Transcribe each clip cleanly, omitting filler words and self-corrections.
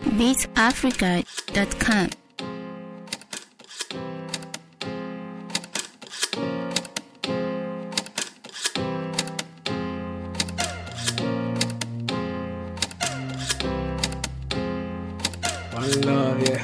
beatafrica.com. One love, yeah.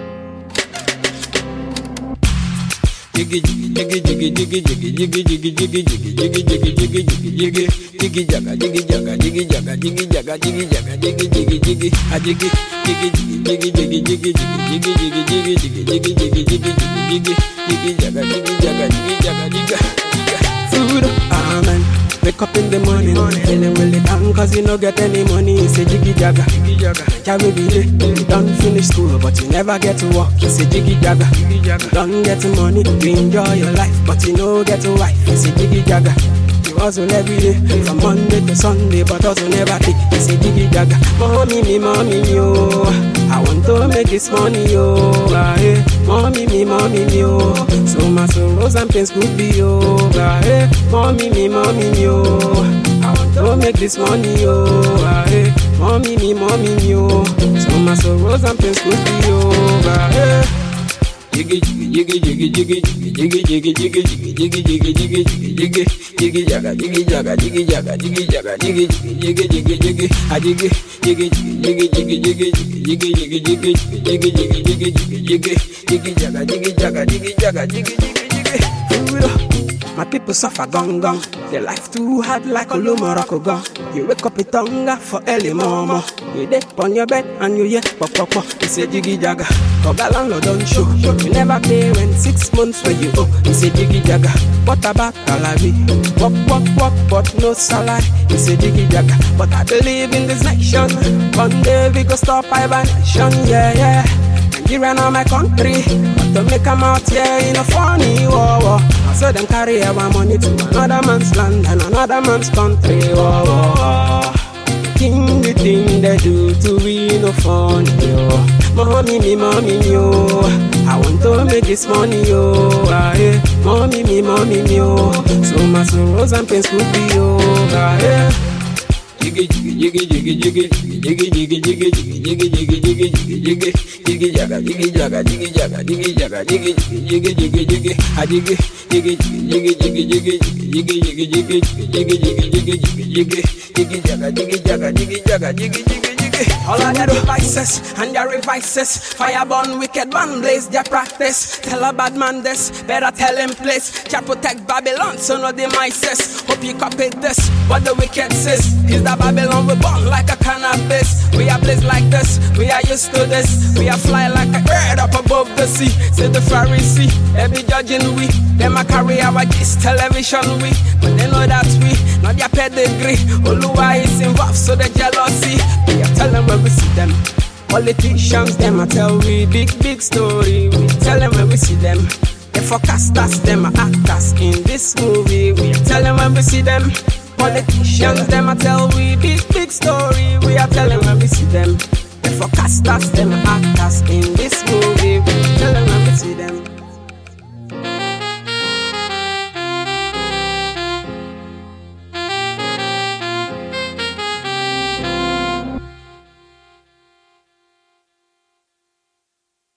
Jiggy jiggy jiggy jiggy jiggy jiggy jiggy jiggy jiggy jiggy jiggy jiggy jiggy jiggy jaga jiggy jaga jiggy jaga jiggy jaga jiggy jaga jiggy jiggy jiggy a jiggy jiggy jiggy jiggy jiggy jiggy jiggy jiggy jiggy jiggy jiggy jiggy jiggy jiggy jaga jiggy jaga jiggy jaga jigga food amen. Wake up in the morning, feeling really down cause you no get any money. You say jiggy jaga, carry be day. You don't finish school but you never get to work. You say jiggy jaga, don't get money. You enjoy your life but you no get a wife. You say jiggy jaga. You hustle every day, from Monday to Sunday, but also never take. You say jiggy jaga, mommy me, yo. I want to make this money, yo. Hey. Mommy me, yo. So my sorrows and pains could be over. Hey. Mommy me, yo. I want to make this money, yo. Hey. Mommy me, yo. So my sorrows and pains could be over. Hey. Jiggy jiggy jiggy jiggy jiggy jiggy jiggy jiggy jiggy jiggy jiggy jiggy jaga jiggy jaga jiggy jaga jiggy jaga jiggy jiggy jiggy jiggy a jiggy jiggy jiggy jiggy jiggy jiggy jiggy jiggy jiggy jiggy jiggy jiggy jiggy jaga jiggy jaga jiggy jaga jiggy jiggy jiggy. My people suffer gong gong. Their life too hard like a low Morocco gong. You wake up with hunger for early mama. You dead on your bed and you yet pop pop pop. You say jiggy jaga, Koga landlord don't show. You never pay rent 6 months when you owe. You say jiggy jaga, what about salary? Walk, but no salary. You say jiggy jaga, but I believe in this nation. One day we go stop hibernation, yeah. Nigeria now my country, but to make them out here in a funny war. So them carry our money to another man's land and another man's country. King the thing they do to we no fun, yo. Mommy me, yo. I want to make this money, yo. Hey. Mommy me, yo. So my sorrows and pains could be over. Hey. Jiggy jiggy jiggy jiggy jiggy jiggy jiggy jiggy jiggy jiggy jiggy jiggy jaga jiggy jaga jiggy jaga jiggy jaga jiggy jiggy jiggy jiggy a jiggy jiggy jiggy jiggy jiggy jiggy jiggy jiggy jiggy jiggy jiggy jiggy jaga jiggy jaga jiggy jaga jiggy jiggy. All of their devices and their revices, fire burn, wicked man blaze their practice. Tell a bad man this, better tell him place. Jah protect Babylon, so no demises. Hope you copy this, what the wicked says is that Babylon we burn like a cannabis. We are blazed like this, we are used to this. We are fly like a bird up above the sea. Say the Pharisee, they be judging we. Them a carry our gist television we, but they know that we not their pedigree. Oluwa is involved, so the jealousy. We are tell them when we see them. Politicians, them a tell we big story. We tell them when we see them. They forecast us, them a actors in this movie. We tell them when we see them. Politicians, them a tell we big story. We are telling when we see them. They forecast us, them a actors in this movie. We tell them when we see them.